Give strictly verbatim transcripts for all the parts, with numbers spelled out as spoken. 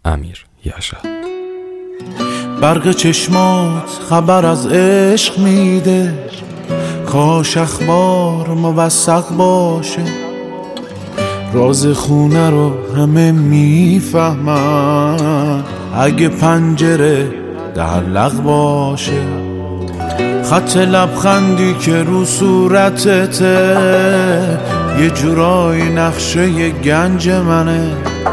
امیر یشا. برق چشمات خبر از عشق میده، کاش اخبار موثق باشه، راز خونه رو همه میفهمن اگه پنجره تعلق باشه. خط لبخندی که رو صورتته یه جورای نقشه ی گنج منه،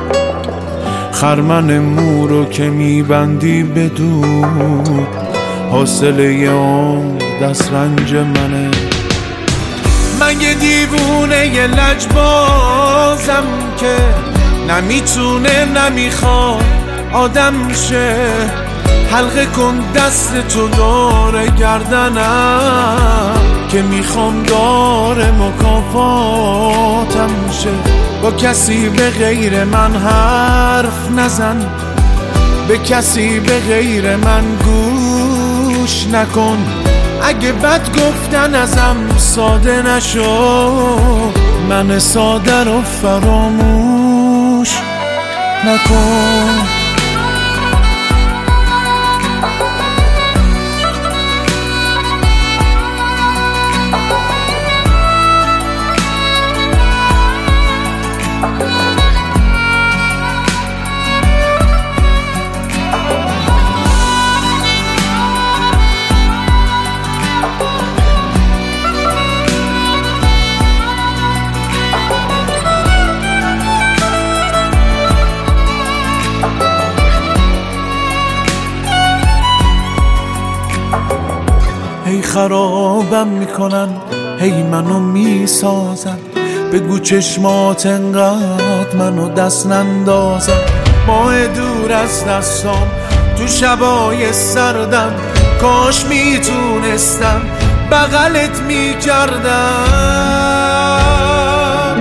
خرمن مورو که میبندی بدون حاصله ی عمر دست رنج منه. من یه دیوونه ی لجبازم که نمیتونه نمیخواد آدم شه، حلقه کن دست تو داره گردنم که میخوام داره مکافاتم شه. با کسی به غیر من حرف نزن، به کسی به غیر من گوش نکن، اگه بد گفتن ازم ساده نشو، من ساده رو فراموش نکن. هی خرابم میکنن، هی منو میسازن، بگو چشمات انقدر منو دست نندازن. ماه دور از دستام تو شبای سردم، کاش میتونستم بغلت میکردم.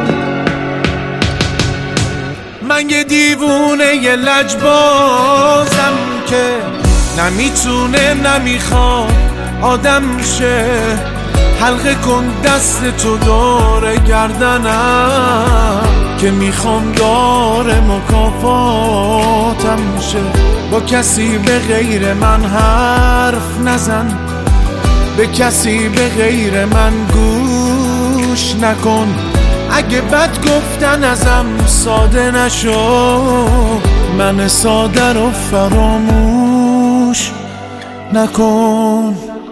من یه دیوونه ی لجبازم که نمیتونه نمیخواد آدم شه، حلقه کن دست تو داره گردنم که میخوام داره مکافاتم شه. با کسی به غیر من حرف نزن، به کسی به غیر من گوش نکن، اگه بد گفتن ازم ساده نشو، من ساده رو فراموش نکن.